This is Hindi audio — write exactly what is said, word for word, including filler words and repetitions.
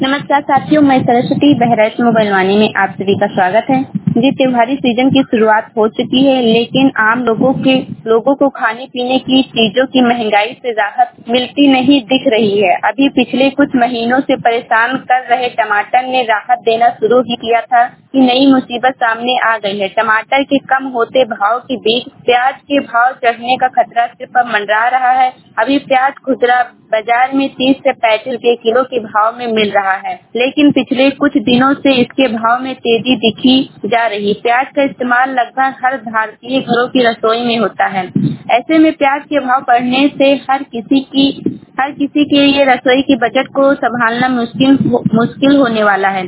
नमस्कार साथियों, मैं सरस्वती बहराइच मोबाइल वाणी में आप सभी का स्वागत है। जी, त्योहारी सीजन की शुरुआत हो चुकी है, लेकिन आम लोगों के लोगों को खाने पीने की चीजों की महंगाई से राहत मिलती नहीं दिख रही है। अभी पिछले कुछ महीनों से परेशान कर रहे टमाटर ने राहत देना शुरू ही किया था कि नई मुसीबत सामने आ गई है। टमाटर के कम होते भाव के बीच प्याज के भाव चढ़ने का खतरा सिर पर मंडरा रहा है। अभी प्याज खुदरा बाजार में तीस से पैंतीस रुपए किलो के भाव में मिल रहा है, लेकिन पिछले कुछ दिनों से इसके भाव में तेजी दिखी जा रही। प्याज का इस्तेमाल लगभग हर भारतीय घरों की रसोई में होता है। ऐसे में प्याज के भाव बढ़ने से हर किसी की हर किसी के लिए रसोई की बजट को संभालना मुश्किल मुश्किल होने वाला है।